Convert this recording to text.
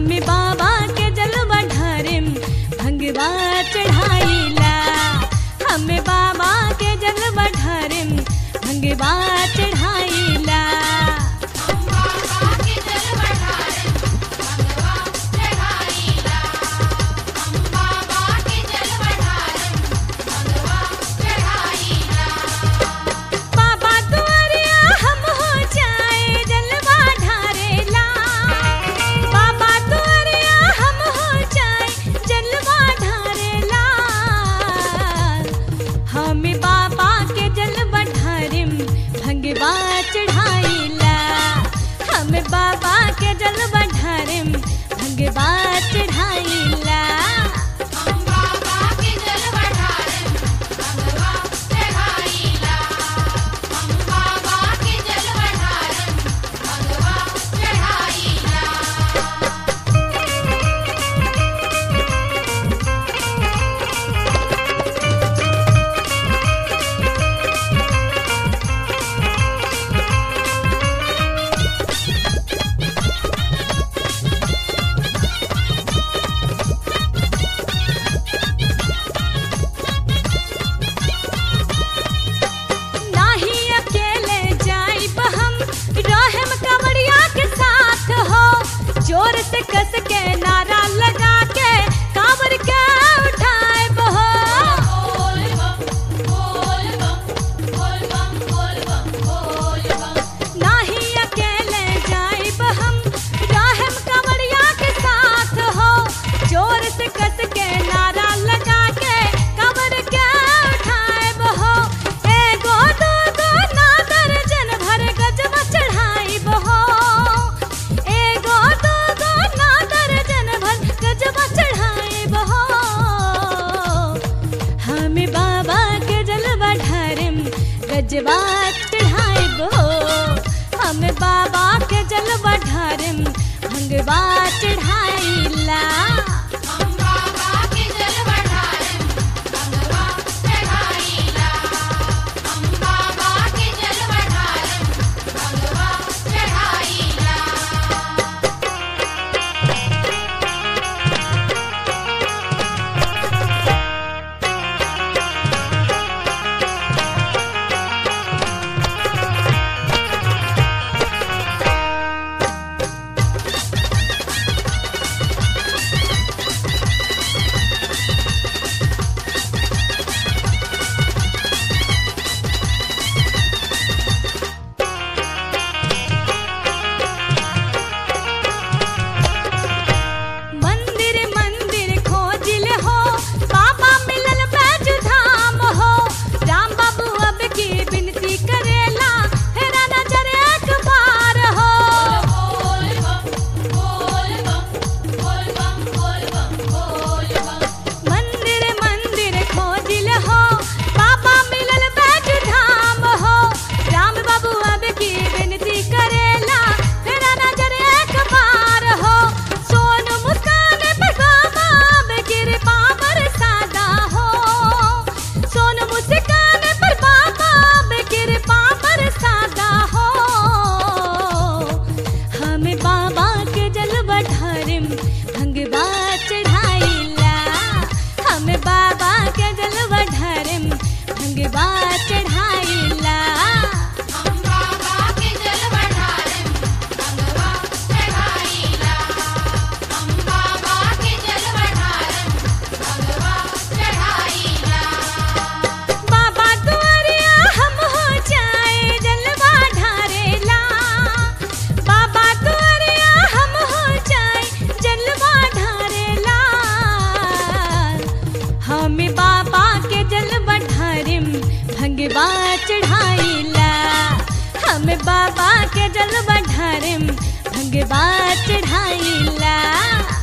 हमें बाबा के जलवा ढारिम भंगवा चढ़ाईला। हमें बाबा के जलवा ढारिम भंगवा चढ़ाईला। बाबा के जलवा ढारिम भंगवा चढ़ाईला। हम बाबा के जलवा ढारिम भंगवा चढ़ाईला। हम बाबा के जलवा ढारिम भंगवा चढ़ाईला। जोर से कस के नारा लगा के कांवर के उठाए बहो। बोल बम बोल बम बोल बम बोल बम बोल बम। नाही अकेले जाइब हम रहम कांवरिया के साथ हो। जोर से कस के नारा लगा के कांवर के उठाए बहो। एगो दो दो ना दर्जन भर गजवा चढ़ाई बहो। गजवा चढ़ाइब हो। हमें बाबा के जलवा ढारिम भंगवा चढ़ाईला। हम बाबा के जलवा ढारिम भंगवा चढ़ाईला। हम बाबा के जलवा ढारिम भंगवा चढ़ाईला। भंगवा चढ़ाईला। हमें बाबा के जलवा ढारिम भंगवा चढ़ाईला। हम बाबा के जलवा ढारिम भंगवा चढ़ाईला। हम बाबा के जलवा ढारिम भंगवा चढ़ाईला। बाबा दुआरिया हम हो जाए जलवा ढारेला। बाबा दुआरिया हम हो जाए जलवा ढारेला। हमें बाबा के जलवा ढारिम भंगवा चढ़ाईला। हमें बाबा के जलवा ढारिम भंगवा चढ़ाईला।